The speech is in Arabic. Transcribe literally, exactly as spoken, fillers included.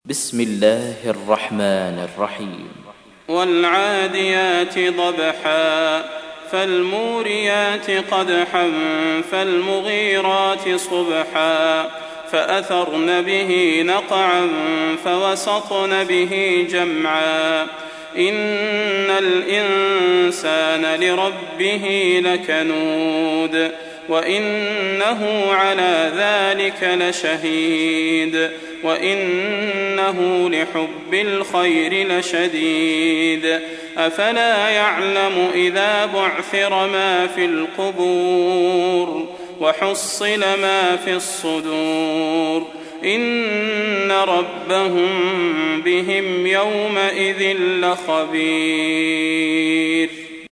بسم الله الرحمن الرحيم والعاديات ضبحا فالموريات قدحا فالمغيرات صبحا فأثرن به نقعا فوسطن به جمعا إن الإنسان لربه لكنود وإنه على ذلك لشهيد وإنه لحب الخير لشديد أفلا يعلم إذا بعثر ما في القبور وحصل ما في الصدور إن ربهم بهم يومئذ لخبير.